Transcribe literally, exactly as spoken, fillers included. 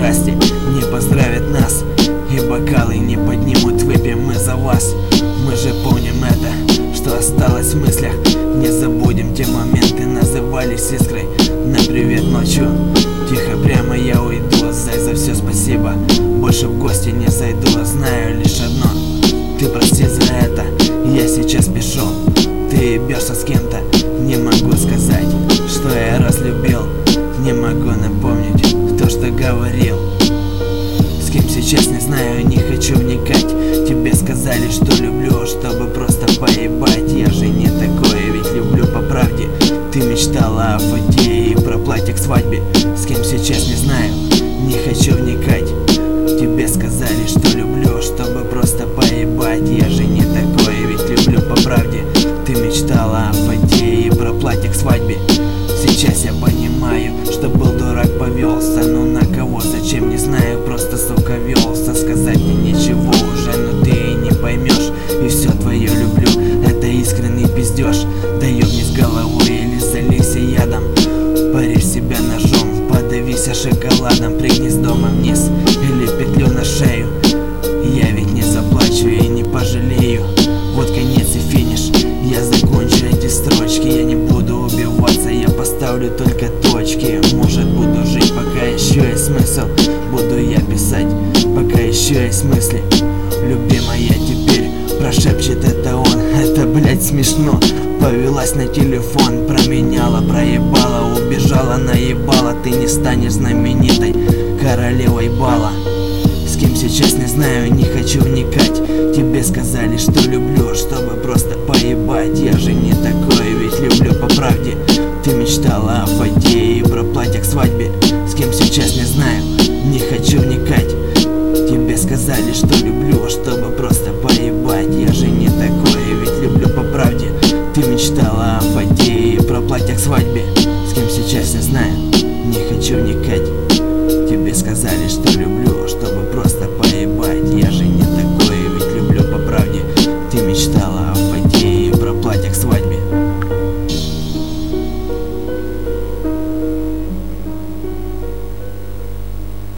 страсти не поздравят нас, и бокалы не поднимут, выпьем мы за вас. Мы же помним это, что осталось в мыслях. Не забудем те моменты, назывались искрой. На привет ночью, тихо прямо я уйду. Зай, за все спасибо, больше в гости не зайду. Знаю лишь одно, ты прости за это, я сейчас пишу. Ты бьешься с кем-то, не могу сказать, что я разлюбил. Не могу напомнить то, что говорил. С кем сейчас не знаю, не хочу вникать. Тебе сказали, что люблю, чтобы просто поебать. Я же не такое, ведь люблю по правде. Ты мечтала о фате и про платье к свадьбе. С кем сейчас не знаю, не хочу вникать. Тебе сказали, что люблю, чтобы просто поебать. Я же не такое, ведь люблю по правде. Ты мечтала о фате и про платье к свадьбе. Сейчас я понимаю, что был дурак, повелся. Ну на кого, зачем, не знаю, просто сука велся. Сказать мне ничего уже, но ты и не поймешь. И все твое люблю, это искренний пиздеж. Да ёбнись головой или залейся ядом. Порежь себя ножом, подавися шоколадом. Пригнись дома вниз или петлю на шею. Я ведь не заплачу и не пожалею. Вот конец и финиш, я закончу эти строчки. Я не буду убиваться, я поставлю только точки. Может буду жить, пока еще есть смысл. Буду я писать, пока еще есть мысли. Любимая теперь прошепчет это он. Это, блять, смешно. Повелась на телефон, променяла, проебала, убежала, наебала. Ты не станешь знаменитой королевой бала. С кем сейчас не знаю, не хочу вникать. Тебе сказали, что люблю, чтобы просто поебать. Я же не такое, ведь люблю по правде. Ты мечтала о фате и про платье к свадьбе. С кем сейчас не знаю, не хочу вникать. Тебе сказали, что люблю, чтобы просто поебать. Я же не такое, ведь люблю по правде. Ты мечтала о фате и про платье к свадьбе. С кем сейчас не знаю, не хочу вникать.